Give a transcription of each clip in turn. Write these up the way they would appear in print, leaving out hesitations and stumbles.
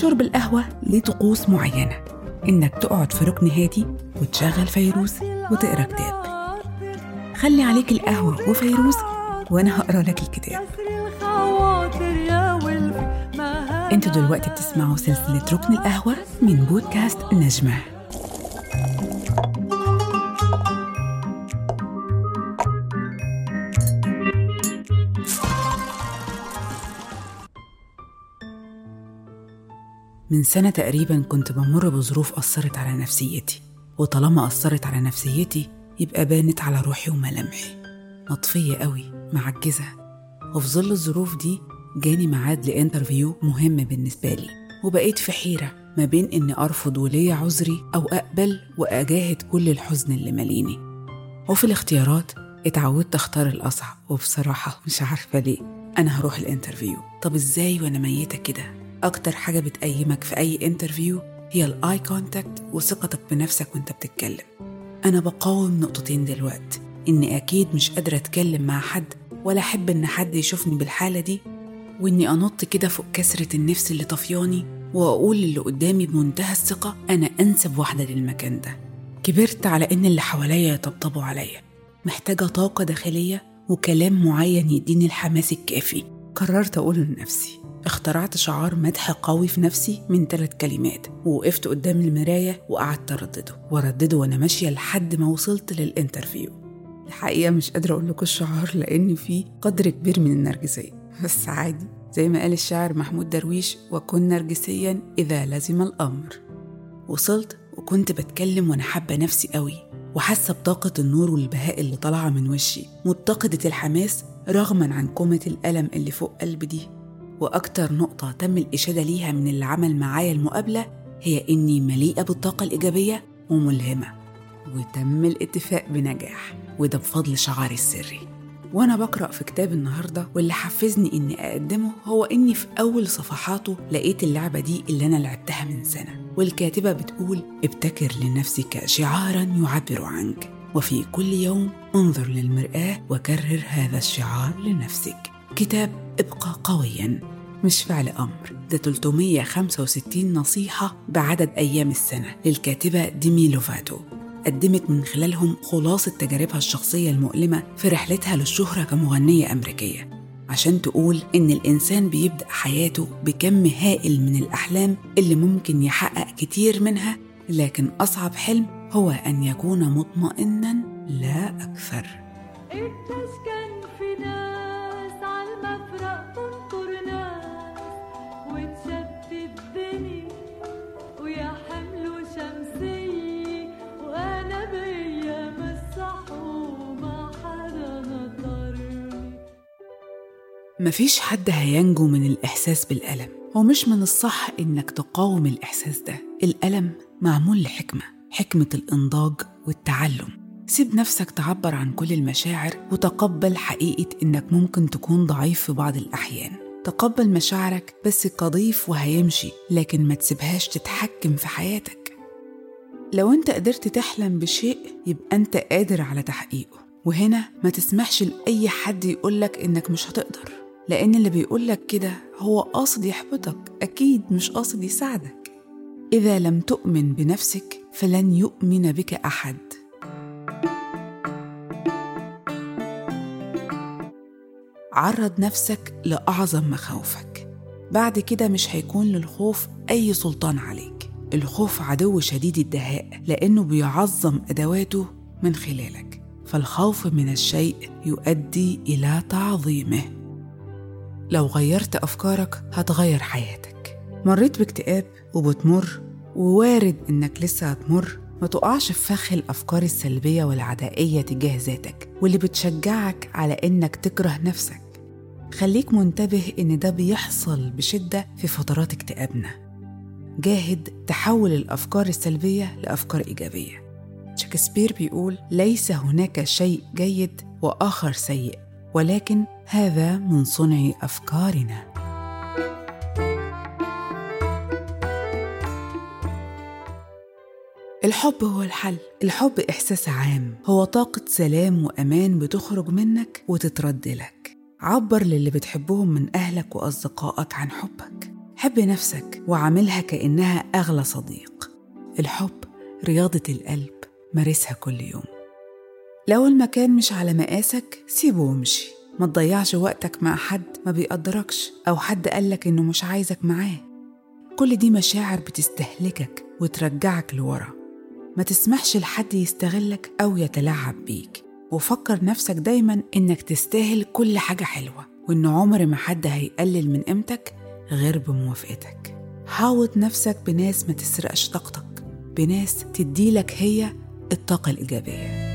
شرب القهوة ليه طقوس معينة، إنك تقعد في ركن هادي وتشغل فيروز وتقرأ كتاب. خلي عليك القهوة وفيروز وأنا هقرأ لك الكتاب. انتوا دلوقتي بتسمعوا سلسلة ركن القهوة من بودكاست نجمة. من سنة تقريباً كنت بمر بظروف أثرت على نفسيتي، وطالما أثرت على نفسيتي يبقى بانت على روحي وملامحي، مطفية قوي، معجزة. وفي ظل الظروف دي جاني ميعاد لإنترفيو مهم بالنسبة لي، وبقيت في حيرة ما بين إني أرفض ولي عذري أو أقبل وأجاهد كل الحزن اللي ماليني. وفي الاختيارات اتعودت أختار الأصعب، وبصراحة مش عارفة ليه أنا هروح الإنترفيو. طب إزاي وأنا ميتة كده؟ أكتر حاجة بتقيمك في أي انترفيو هي الآي كونتاكت وثقتك بنفسك وانت بتتكلم. أنا بقاوم نقطتين دلوقتي، إني أكيد مش قادرة أتكلم مع حد ولا أحب إن حد يشوفني بالحالة دي، وإني أنط كده فوق كسرة النفس اللي طفياني وأقول اللي قدامي بمنتهى الثقة أنا أنسب واحدة للمكان ده. كبرت على إن اللي حواليا يطبطبوا عليا، محتاجة طاقة داخلية وكلام معين يديني الحماس الكافي. قررت أقوله لنفسي. اخترعت شعار مدح قوي في نفسي من 3 كلمات، ووقفت قدام المراية وقعدت أردده وأنا ماشية لحد ما وصلت للإنترفيو. الحقيقة مش قادرة أقول لكم الشعار لأن فيه قدر كبير من النرجسية، بس عادي، زي ما قال الشاعر محمود درويش: وكن نرجسيا إذا لزم الأمر. وصلت وكنت بتكلم وأنا حابة نفسي قوي، وحاسة بطاقة النور والبهاء اللي طالعة من وشي، متقدة الحماس رغما عن كومة الألم اللي فوق قلبي دي. وأكتر نقطة تم الإشادة ليها من اللي عمل معايا المقابلة هي إني مليئة بالطاقة الإيجابية وملهمة، وتم الاتفاق بنجاح، وده بفضل شعاري السري. وأنا بقرأ في كتاب النهاردة واللي حفزني إني أقدمه هو إني في أول صفحاته لقيت اللعبة دي اللي أنا لعبتها من سنة، والكاتبة بتقول: ابتكر لنفسك شعاراً يعبر عنك، وفي كل يوم انظر للمرآة وكرر هذا الشعار لنفسك. كتاب ابقى قوياً، مش فعل أمر، ده 365 نصيحة بعدد أيام السنة للكاتبة ديمي لوفاتو، قدمت من خلالهم خلاصة تجاربها الشخصية المؤلمة في رحلتها للشهرة كمغنية أمريكية، عشان تقول إن الإنسان بيبدأ حياته بكم هائل من الأحلام اللي ممكن يحقق كتير منها، لكن أصعب حلم هو أن يكون مطمئناً لا أكثر. مفيش حد هينجو من الإحساس بالألم، ومش من الصح إنك تقاوم الإحساس ده. الألم معمول لحكمة، حكمة الإنضاج والتعلم. سيب نفسك تعبر عن كل المشاعر، وتقبل حقيقة إنك ممكن تكون ضعيف في بعض الأحيان. تقبل مشاعرك بس كضيف وهيمشي، لكن ما تسيبهاش تتحكم في حياتك. لو أنت قدرت تحلم بشيء يبقى أنت قادر على تحقيقه، وهنا ما تسمحش لأي حد يقولك إنك مش هتقدر، لأن اللي بيقولك كده هو قاصد يحبطك، أكيد مش قاصد يساعدك. إذا لم تؤمن بنفسك فلن يؤمن بك أحد. عرض نفسك لأعظم مخاوفك، بعد كده مش هيكون للخوف أي سلطان عليك. الخوف عدو شديد الدهاء لأنه بيعظم أدواته من خلالك، فالخوف من الشيء يؤدي إلى تعظيمه. لو غيرت أفكارك هتغير حياتك. مريت باكتئاب وبتمر، ووارد إنك لسه هتمر، ما تقعش في فخ الأفكار السلبية والعدائية تجاه ذاتك واللي بتشجعك على إنك تكره نفسك. خليك منتبه إن ده بيحصل بشدة في فترات اكتئابنا. جاهد تحول الأفكار السلبية لأفكار إيجابية. شكسبير بيقول: ليس هناك شيء جيد وآخر سيء، ولكن هذا من صنع أفكارنا. الحب هو الحل. الحب إحساس عام، هو طاقة سلام وأمان بتخرج منك وتترد لك. عبر للي بتحبهم من أهلك وأصدقائك عن حبك. حب نفسك وعاملها كأنها أغلى صديق. الحب رياضة القلب، مارسها كل يوم. لو المكان مش على مقاسك سيبه وامشي. ما تضيعش وقتك مع حد ما بيقدركش أو حد قالك إنه مش عايزك معاه. كل دي مشاعر بتستهلكك وترجعك لورا. ما تسمحش لحد يستغلك أو يتلاعب بيك، وفكر نفسك دايما إنك تستاهل كل حاجة حلوة، وإن عمر ما حد هيقلل من قيمتك غير بموافقتك. حاوط نفسك بناس ما تسرقش طاقتك، بناس تديلك هي الطاقة الإيجابية.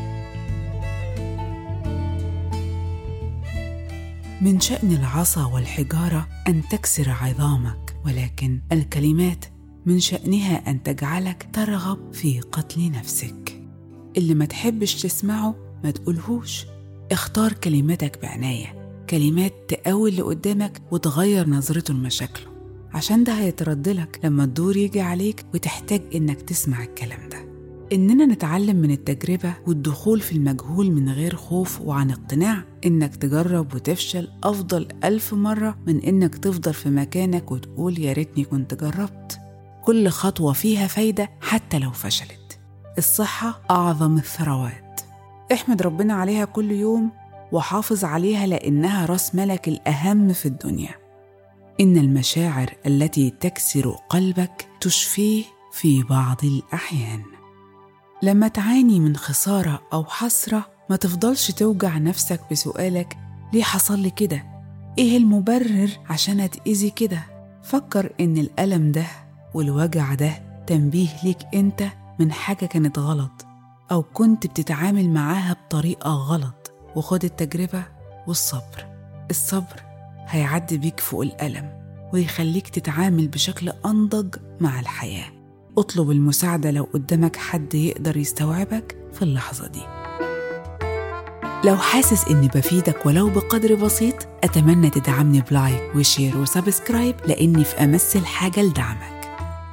من شأن العصا والحجارة أن تكسر عظامك، ولكن الكلمات من شأنها أن تجعلك ترغب في قتل نفسك. اللي ما تحبش تسمعه ما تقولهوش. اختار كلماتك بعناية، كلمات تقوي اللي قدامك وتغير نظرته لمشاكله، عشان ده هيتردلك لما الدور يجي عليك وتحتاج إنك تسمع الكلام ده. إننا نتعلم من التجربة والدخول في المجهول من غير خوف وعن اقتناع. إنك تجرب وتفشل أفضل 1000 مرة من إنك تفضل في مكانك وتقول يا ريتني كنت جربت. كل خطوة فيها فايدة حتى لو فشلت. الصحة أعظم الثروات، احمد ربنا عليها كل يوم وحافظ عليها لأنها رأس مالك الأهم في الدنيا. إن المشاعر التي تكسر قلبك تشفيه في بعض الأحيان. لما تعاني من خسارة أو حسرة ما تفضلش توجع نفسك بسؤالك ليه حصل لي كده؟ إيه المبرر عشان أتأذي كده؟ فكر إن الألم ده والوجع ده تنبيه ليك أنت من حاجة كانت غلط أو كنت بتتعامل معاها بطريقة غلط، وخد التجربة والصبر. الصبر هيعدي بيك فوق الألم ويخليك تتعامل بشكل أنضج مع الحياة. اطلب المساعدة لو قدامك حد يقدر يستوعبك في اللحظة دي. لو حاسس إني بفيدك ولو بقدر بسيط، أتمنى تدعمني بلايك وشير وسبسكرايب، لأني في أمس الحاجة لدعمك.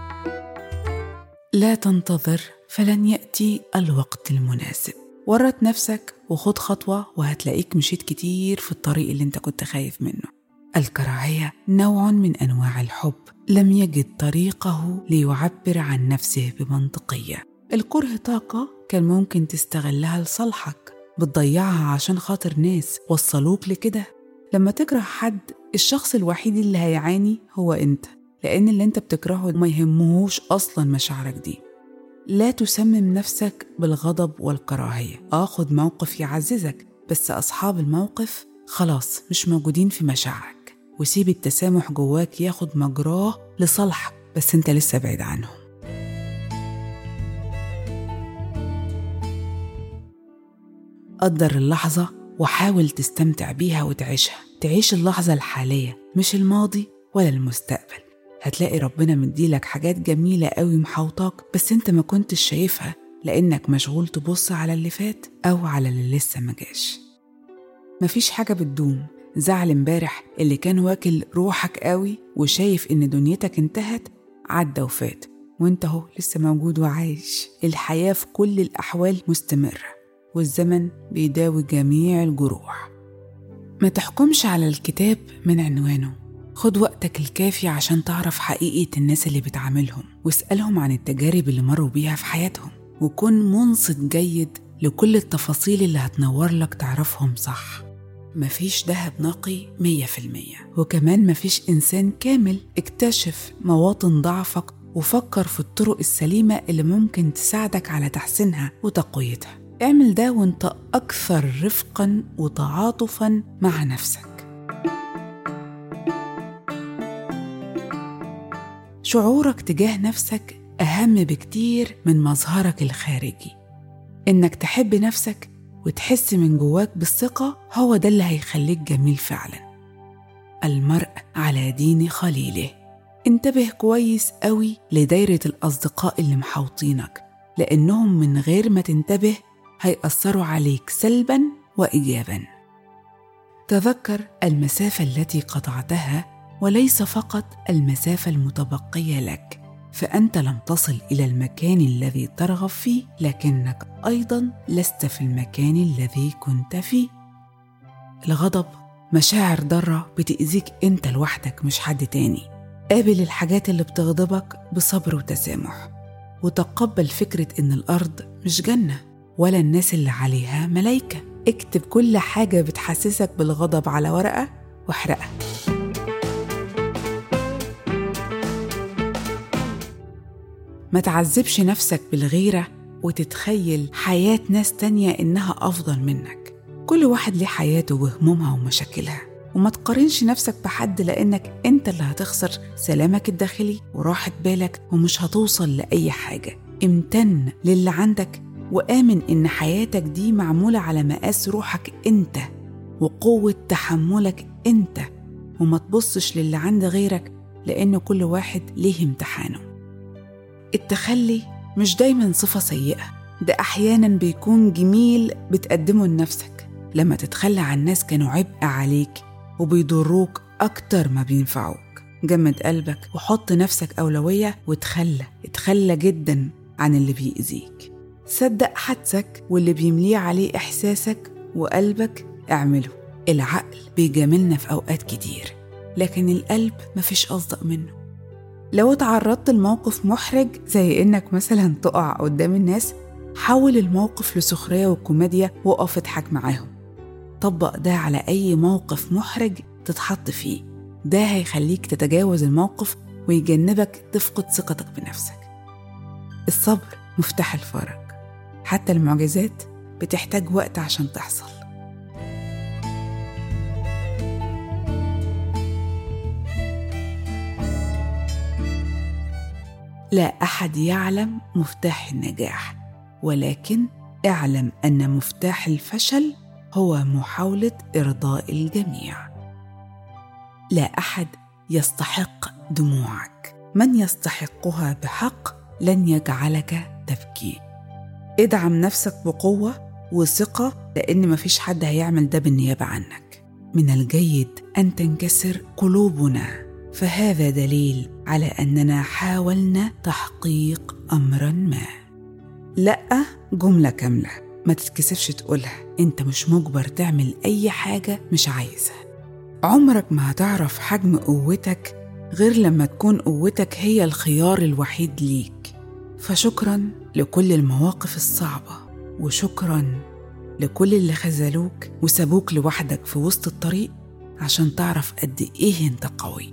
لا تنتظر فلن يأتي الوقت المناسب. ورط نفسك وخد خطوة وهتلاقيك مشيت كتير في الطريق اللي انت كنت خايف منه. الكراهية نوع من أنواع الحب لم يجد طريقه ليعبر عن نفسه بمنطقية. الكره طاقة كان ممكن تستغلها لصالحك، بتضيعها عشان خاطر ناس وصلوك لكده. لما تكره حد، الشخص الوحيد اللي هيعاني هو انت، لأن اللي انت بتكرهه ما يهمهوش أصلا مشاعرك دي. لا تسمم نفسك بالغضب والكراهية. خد موقف يعززك، بس أصحاب الموقف خلاص مش موجودين في مشاعرك، وسيب التسامح جواك ياخد مجراه لصالحك، بس انت لسه بعيد عنهم. قدر اللحظة وحاول تستمتع بيها وتعيشها. تعيش اللحظة الحالية مش الماضي ولا المستقبل. هتلاقي ربنا مديلك حاجات جميلة قوي محوطاك، بس انت ما كنتش شايفها لأنك مشغول تبص على اللي فات أو على اللي لسه مجاش. مفيش حاجة بتدوم. زعل امبارح اللي كان واكل روحك قوي وشايف ان دنيتك انتهت عدى وفات، وانت هو لسه موجود وعايش. الحياة في كل الأحوال مستمرة، والزمن بيداوي جميع الجروح. ما تحكمش على الكتاب من عنوانه. خد وقتك الكافي عشان تعرف حقيقة الناس اللي بتعاملهم، واسألهم عن التجارب اللي مروا بيها في حياتهم، وكن منصت جيد لكل التفاصيل اللي هتنور لك تعرفهم صح. مفيش دهب نقي 100%، وكمان مفيش إنسان كامل. اكتشف مواطن ضعفك وفكر في الطرق السليمة اللي ممكن تساعدك على تحسينها وتقويتها. اعمل ده وانت أكثر رفقا وتعاطفا مع نفسك. شعورك تجاه نفسك أهم بكتير من مظهرك الخارجي. إنك تحب نفسك وتحس من جواك بالثقة هو ده اللي هيخليك جميل فعلا. المرء على دين خليله. انتبه كويس قوي لدايرة الأصدقاء اللي محوطينك، لأنهم من غير ما تنتبه هيأثروا عليك سلبا وإيجابا. تذكر المسافة التي قطعتها وليس فقط المسافة المتبقية لك، فأنت لم تصل إلى المكان الذي ترغب فيه، لكنك أيضا لست في المكان الذي كنت فيه. الغضب مشاعر ضارة بتأذيك أنت لوحدك مش حد تاني. قابل الحاجات اللي بتغضبك بصبر وتسامح، وتقبل فكرة إن الأرض مش جنة ولا الناس اللي عليها ملايكة. اكتب كل حاجة بتحسسك بالغضب على ورقة واحرقها. ما تعذبش نفسك بالغيرة وتتخيل حياة ناس تانية إنها أفضل منك. كل واحد ليه حياته وهمومها ومشاكلها، وما تقارنش نفسك بحد، لأنك أنت اللي هتخسر سلامك الداخلي وراحة بالك ومش هتوصل لأي حاجة. امتن للي عندك وآمن إن حياتك دي معمولة على مقاس روحك أنت وقوة تحملك أنت، وما تبصش للي عند غيرك، لأن كل واحد ليه امتحانه. التخلي مش دايما صفة سيئة، ده أحيانا بيكون جميل بتقدمه لنفسك. لما تتخلى عن ناس كانوا عبء عليك وبيضروك أكتر ما بينفعوك، جمد قلبك وحط نفسك أولوية اتخلى جدا عن اللي بيأذيك. صدق حدسك واللي بيمليه عليه إحساسك وقلبك اعمله. العقل بيجاملنا في أوقات كتير، لكن القلب مفيش أصدق منه. لو اتعرضت لموقف محرج زي إنك مثلا تقع قدام الناس، حول الموقف لسخرية وكوميديا وقف اضحك معاهم. طبق ده على أي موقف محرج تتحط فيه، ده هيخليك تتجاوز الموقف ويجنبك تفقد ثقتك بنفسك. الصبر مفتاح الفرج، حتى المعجزات بتحتاج وقت عشان تحصل. لا أحد يعلم مفتاح النجاح، ولكن اعلم أن مفتاح الفشل هو محاولة إرضاء الجميع. لا أحد يستحق دموعك، من يستحقها بحق لن يجعلك تبكي. ادعم نفسك بقوة وثقة، لأن مفيش حد هيعمل ده بالنيابة عنك. من الجيد أن تنكسر قلوبنا، فهذا دليل على أننا حاولنا تحقيق أمرا ما. لأ جملة كاملة، ما تتكسفش تقولها. أنت مش مجبر تعمل أي حاجة مش عايزها. عمرك ما هتعرف حجم قوتك غير لما تكون قوتك هي الخيار الوحيد ليك. فشكرا لكل المواقف الصعبة، وشكرا لكل اللي خذلوك وسابوك لوحدك في وسط الطريق عشان تعرف قد إيه أنت قوي.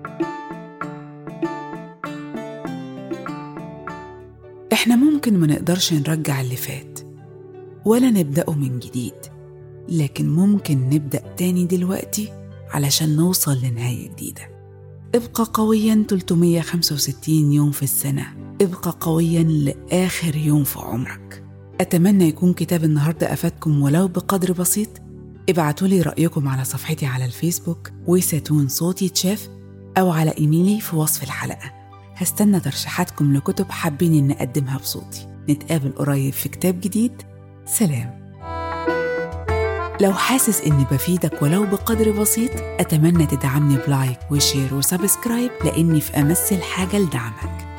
إحنا ممكن ما نقدرش نرجع اللي فات ولا نبدأه من جديد، لكن ممكن نبدأ تاني دلوقتي علشان نوصل لنهاية جديدة. ابقى قوياً 365 يوم في السنة، ابقى قوياً لآخر يوم في عمرك. أتمنى يكون كتاب النهاردة أفادكم ولو بقدر بسيط. ابعتولي رأيكم على صفحتي على الفيسبوك ويساتون صوتي تشاف، أو على إيميلي في وصف الحلقة. هستنى ترشيحاتكم لكتب حابين إن أقدمها بصوتي. نتقابل قريب في كتاب جديد. سلام. لو حاسس إني بفيدك ولو بقدر بسيط، أتمنى تدعمني بلايك وشير وسبسكرايب، لأني في أمس الحاجة لدعمك.